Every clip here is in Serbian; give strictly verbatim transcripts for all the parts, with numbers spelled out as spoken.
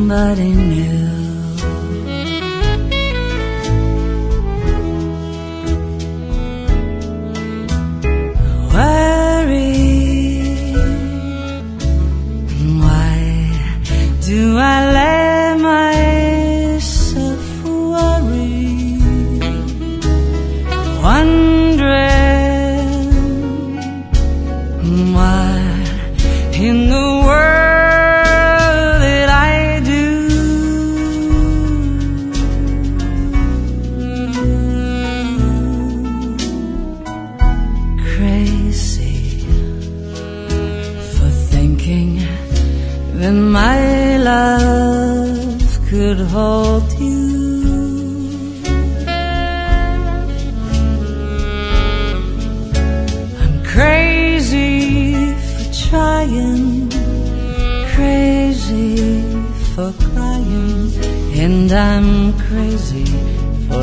somebody new. Do I let myself worry, wondering what in the world did I do? Crazy for thinking that my love could hold you. I'm crazy for trying, crazy for crying, and I'm crazy for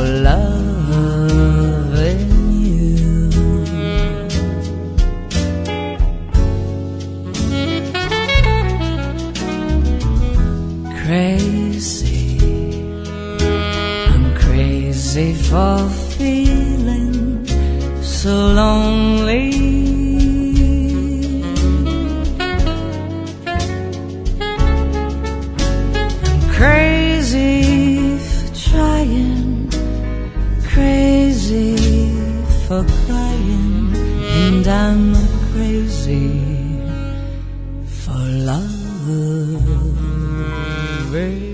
loving you. Crazy, I'm crazy for feeling so lonely. I'm crazy for trying, crazy for crying, and I'm crazy for love. Baby.